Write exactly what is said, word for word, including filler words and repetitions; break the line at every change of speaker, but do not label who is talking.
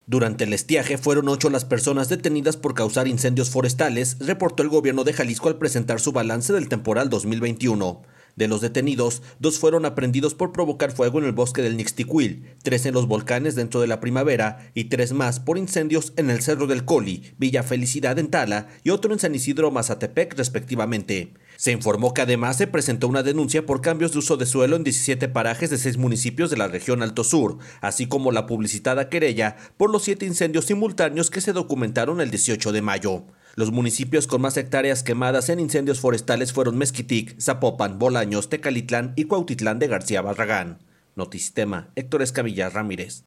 Durante el estiaje fueron ocho las personas detenidas por causar incendios forestales, reportó el gobierno de Jalisco al presentar su balance del temporal dos mil veintiuno. De los detenidos, dos fueron aprehendidos por provocar fuego en el bosque del Nixtiquil, tres en los volcanes dentro de la primavera y tres más por incendios en el Cerro del Coli, Villa Felicidad en Tala y otro en San Isidro Mazatepec respectivamente. Se informó que además se presentó una denuncia por cambios de uso de suelo en diecisiete parajes de seis municipios de la región Alto Sur, así como la publicitada querella por los siete incendios simultáneos que se documentaron el dieciocho de mayo. Los municipios con más hectáreas quemadas en incendios forestales fueron Mezquitic, Zapopan, Bolaños, Tecalitlán y Cuautitlán de García Barragán. Notisistema, Héctor Escamilla Ramírez.